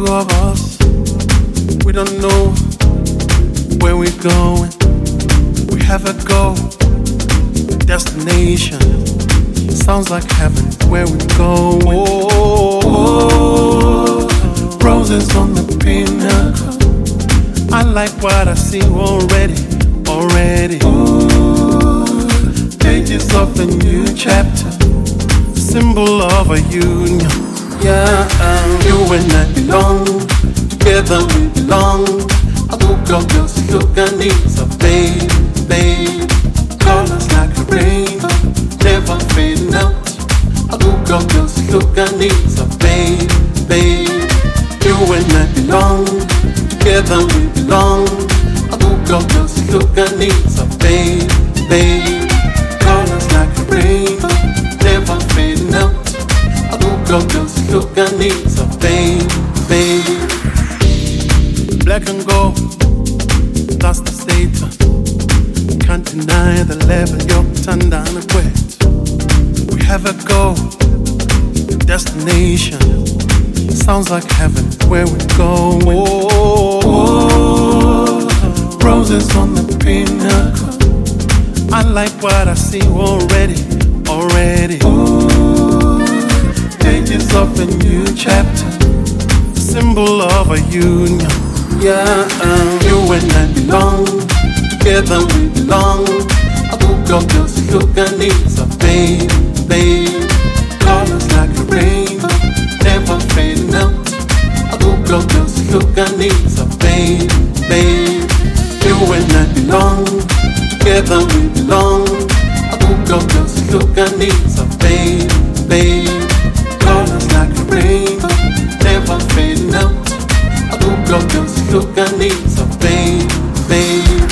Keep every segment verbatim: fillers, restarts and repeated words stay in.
two of us, we don't know where we're going. We have a goal, destination. Sounds like heaven where we're going. Oh, roses on the pinnacle. I like what I see already, already. Oh, pages of a new chapter, symbol of a union. Yeah, you and I belong, together we belong. I woke up just to look and need some babe, babe. Colors like a rain, never fading out. I woke up just to look and need some babe, babe. You and I belong, together we belong. I woke up just to look and need some babe, babe. Colors like a rain, never fading out. I woke up just to look and need some babe, babe. Black and gold, that's the status. Can't deny the level you're turned down a quit. We have a goal, destination. Sounds like heaven where we're going. Oh, roses on the pinnacle. I like what I see already, already. Oh, pages of a new chapter, symbol of a union. Yeah, um, you and I belong, together we belong. I woke up just to look and need some babe, babe. Colors like a rain, never fading out. I woke up just to look and need some babe, babe. You and I belong, together we belong. I woke up just to look and need some babe, babe. Colors like a rain, never fading out. I woke up just to look and need some babe, babe.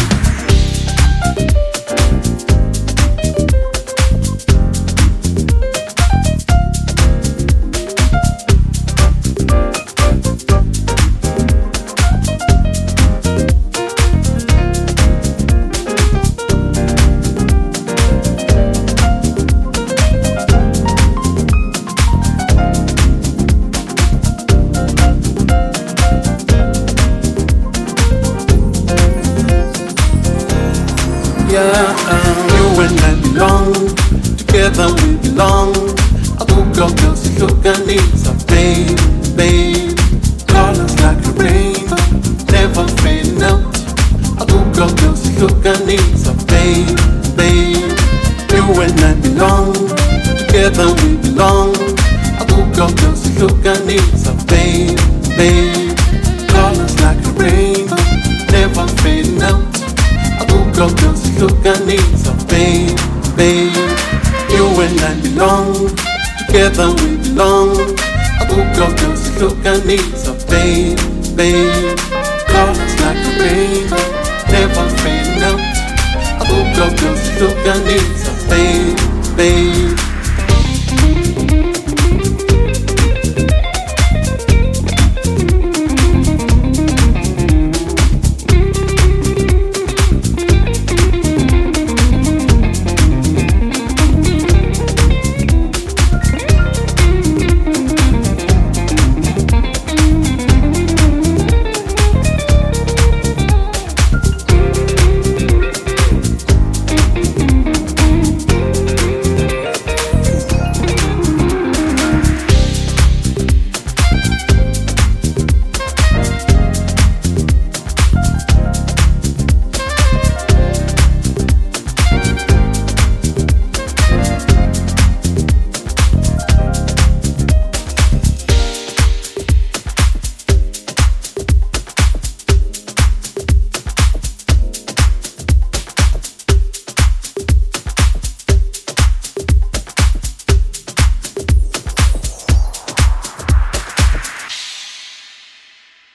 Yeah, um, you and I belong, together we belong. I woke up just to look and need some babe, babe. Colors like a rain, never fading out. I woke up just to look and need some babe, babe. You and I belong, together we belong. I woke up just to look and need some babe, babe. Colors like a rain, never fading out. I woke up just to look and need some babe, babe. You and I belong, together we belong. I woke up just to look and need some babe, babe. Colors like a rain, never fading out. I woke up just to look and need some babe, babe.